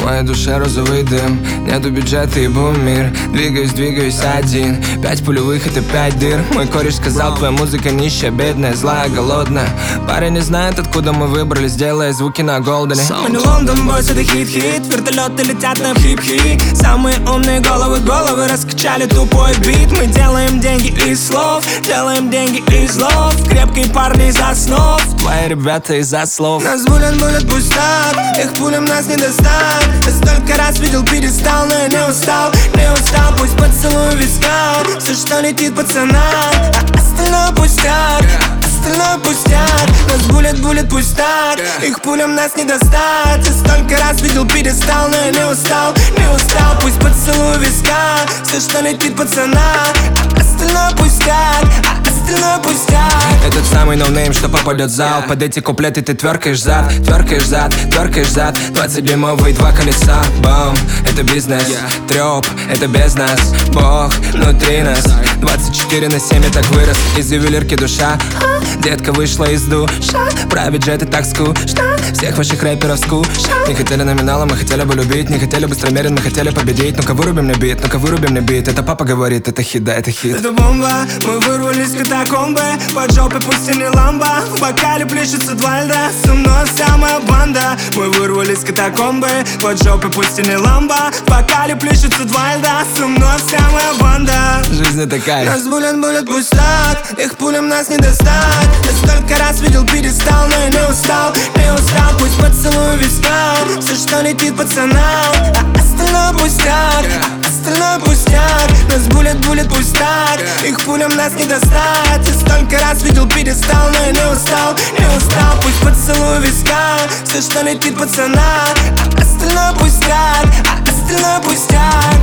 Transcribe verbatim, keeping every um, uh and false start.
моей душе розовый дым. Нету бюджета и бум-мир. Двигаюсь, двигаюсь один. Пять пулевых, это пять дыр. Мой кореш сказал, твоя музыка нищая, бедная, злая, голодная. Парень не знает, откуда мы выбрались, делая звуки на голдене. Мы не Лондон, бойс, это хит-хит. Вертолеты летят на хип-хип. Самые умные головы, головы раскачали тупой бит. Мы делаем деньги из слов, делаем деньги из лов. Крепкие парни из основ, твои ребята из-за слов. Нас булят, булят, пусть так. Их пулям нас не достать. Я столько раз видел перестал, но я не устал, не устал. Пусть поцелуй виска, все, что летит пацана, а остальное пустяк, остальное пустяк. Нас булят, булят, пусть так. Их пулям нас не достать. Я столько раз видел перестал, но я не устал, не устал. Пусть поцелуй виска, все, что летит пацана, а остальное пустяк, а остальное пустяк. Этот самый ноунейм, что попадет в зал. Под эти куплеты ты тверкаешь зад, тверкаешь зад, тверкаешь зад. Двадцатидюймовые два колеса, бам, это бизнес. Трёп, это без нас, Бог внутри нас. Двадцать четыре на семь я так вырос, из ювелирки душа. Детка вышла из душа, про бюджеты так скучно. Всех ваших рэперов скучно. Не хотели номинала, мы хотели бы любить. Не хотели быстромерен, мы хотели победить. Ну-ка вырубим мне бит, ну-ка вырубим мне бит. Это папа говорит, это хит, да, это хит. Это бомба, мы вырвались из катакомбы. Под жопой пусть и не ламба. В бокале плещется два льда, со мной вся моя банда. Мы вырвались из катакомбы. Под жопой пусть и не ламба. В бокале плещется два льда, со мной вся моя банда. Жизнь такая. Нас булят, булят, пусть так. Их пулям нас не достать. Я столько раз видел перестал, но я не устал, не устал. Пусть поцелуй виска, все, что летит пацанам, а остальное пустяк, а остальное пустяк. Нас булят, булят, пусть так. Их пулям нас не достать. Я столько раз видел перестал, но я не устал, не устал. Пусть поцелуй виска, все, что летит пацанам, а остальное пустяк, а остальное пустяк.